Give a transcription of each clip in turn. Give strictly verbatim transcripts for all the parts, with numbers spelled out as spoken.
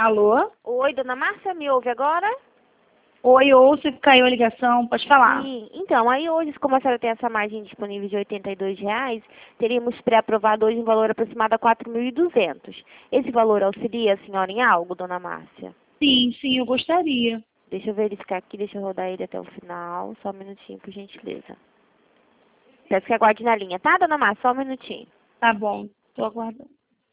Alô? Oi, dona Márcia, me ouve agora? Oi, ouço, caiu a ligação, pode falar. Sim. Então, aí hoje, como a senhora tem essa margem disponível de oitenta e dois reais, teríamos pré-aprovado hoje um valor aproximado a quatro mil e duzentos. Esse valor auxilia a senhora em algo, dona Márcia? Sim, sim, eu gostaria. Deixa eu verificar aqui, deixa eu rodar ele até o final. Só um minutinho, por gentileza. Peço que aguarde na linha, tá, dona Márcia? Só um minutinho. Tá bom, tô aguardando.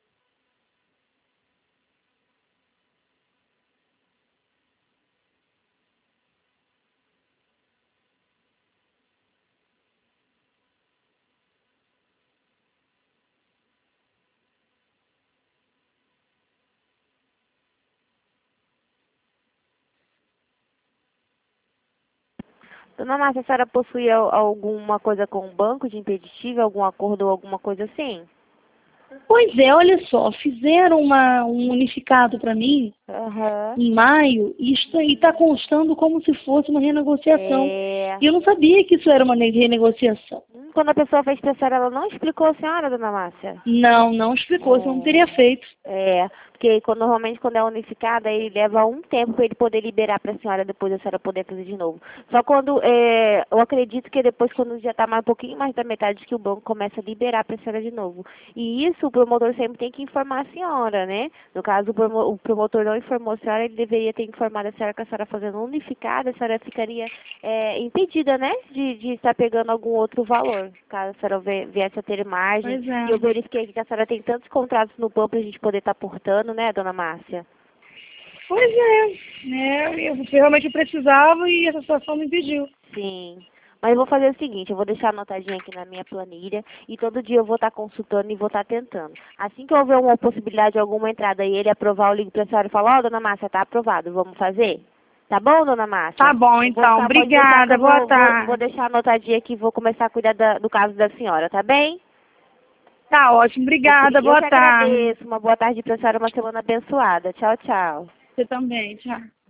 Dona Márcia, a senhora possui al- alguma coisa com o banco de impeditivo, algum acordo ou alguma coisa assim? Pois é, olha só, fizeram uma, um unificado para mim Aham. em maio e isso aí está constando como se fosse uma renegociação. É... E eu não sabia que isso era uma ne- renegociação. Hum, Quando a pessoa fez pra senhora, ela não explicou a senhora, dona Márcia? Não, não explicou, senão não teria feito. É, porque quando- normalmente quando é unificada, ele leva um tempo para ele poder liberar para a senhora, depois a senhora poder fazer de novo. Só quando, é, eu acredito que depois, quando já está mais um pouquinho mais da metade, que o banco começa a liberar para a senhora de novo. E isso o promotor sempre tem que informar a senhora, né? No caso, o promo- o promotor não informou a senhora, ele deveria ter informado a senhora que a senhora fazendo unificada, a senhora ficaria é, impedida, né? De, de estar pegando algum outro valor, caso a senhora vie- viesse a ter margem. Pois é. E eu verifiquei que a senhora tem tantos contratos no banco para a gente poder estar portando, né, dona Márcia? Pois é, né? Eu realmente precisava e essa situação me impediu. Sim. Mas eu vou fazer o seguinte, eu vou deixar anotadinho aqui na minha planilha e todo dia eu vou estar consultando e vou estar tentando. Assim que houver uma possibilidade de alguma entrada e ele aprovar, eu ligo para a senhora e falo, ó, dona Márcia, tá aprovado, vamos fazer? Tá bom, dona Márcia? Tá bom, Eu vou então. ficar- pode deixar que Obrigada. eu Boa vou, vou, tarde. vou deixar anotadinho aqui e vou começar a cuidar da- do caso da senhora, tá bem? Tá ótimo. Obrigada. Eu Boa que tarde. agradeço. Uma boa tarde para a senhora, uma semana abençoada. Tchau, tchau. Você também. Tchau.